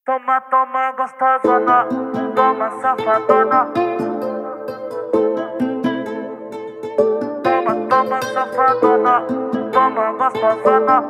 Toma, toma gostosona, toma safadona. Toma, toma safadona, toma gostosona.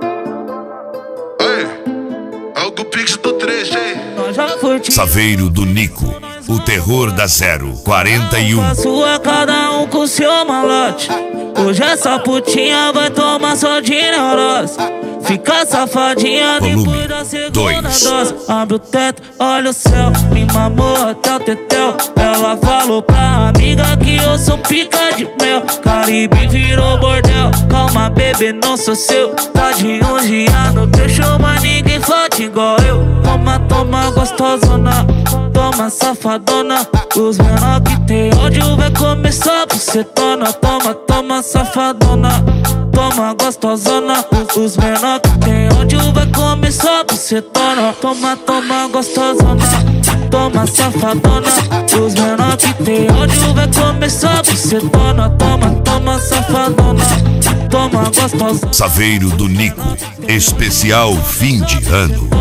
É o Pix do 3G. Saveiro do Nico, o terror da 041. Sua cada um com seu malote. Hoje essa putinha vai tomar só de neurose. Fica safadinha depois da segunda dose. Abre o teto, olha o céu, me mamou até o tetel. Ela falou pra amiga que eu sou pica de mel. Caribe virou bordel, calma bebê, não sou seu. Tá de um dia no deixo, mas ninguém fode igual eu. Toma, toma gostosona, toma safadona. Os menor que tem ódio vai começar por setona. Toma, toma safadona, toma gostosona. Os menor que tem ódio vai começar por setona. Toma, toma gostosona, toma safadona. Os menor que tem ódio vai começar por setona. Toma, toma safadona, toma gostosona. Saveiro do Nico, especial fim de ano.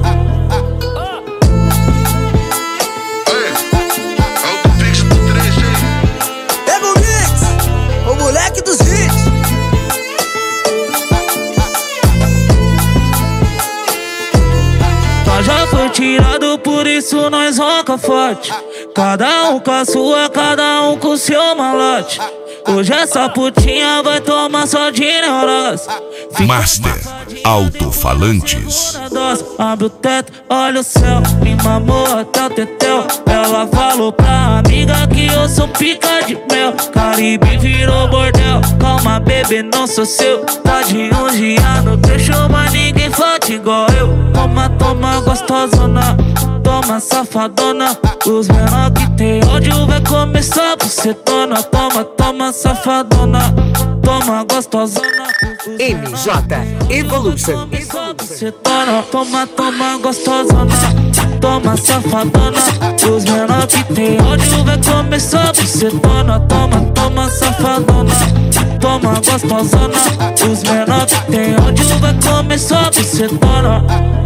Moleque dos hits. Nós já foi tirado, por isso nós ronca forte. Cada um com a sua, cada um com o seu malote. Hoje essa putinha vai tomar só de neurose. Master Alto-Falantes. Abre o teto, olha o céu, me mamou até o tetel. Ela falou pra amiga que eu sou pica de mel. Caribe virou bordel, calma bebê, não sou seu. Tá de um dia no deixo, mas ninguém fode igual eu. Toma, toma gostosona, toma safadona. Os menor que tem ódio vai começar por setona. Toma, toma safadona, toma gostosona. MJ Evolution. Toma, toma gostosona, toma safadona. Os menor que tem ódio vai começar por setona. Toma, toma safadona, toma gostosona. Os menor que tem ódio vai começar por setona.